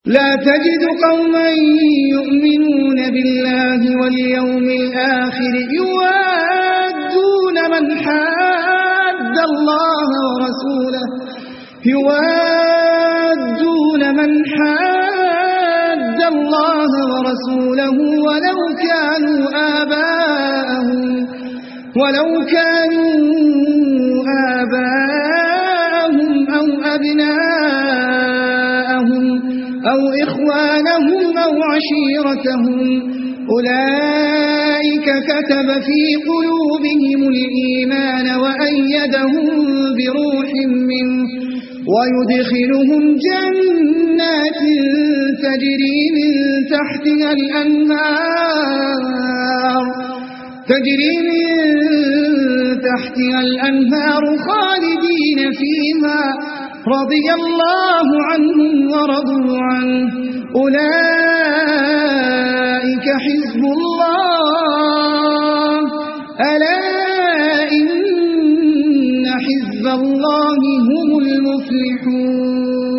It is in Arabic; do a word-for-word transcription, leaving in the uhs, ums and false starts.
لا تجد قوما يؤمنون بالله واليوم الآخر يوادون من حاد الله ورسوله يوادون من حاد الله ورسوله ولو كانوا آباءهم ولو كانوا آباءهم أو أبناءهم أو إخوانهم أو عشيرتهم أولئك كتب في قلوبهم الإيمان وأيدهم بروح منه ويدخلهم جنات تجري من تحتها الأنهار تجري من تحتها الأنهار خالدين فيها رضي الله عنهم ورضوا عنه أولئك حزب الله ألا إن حزب الله هم المفلحون.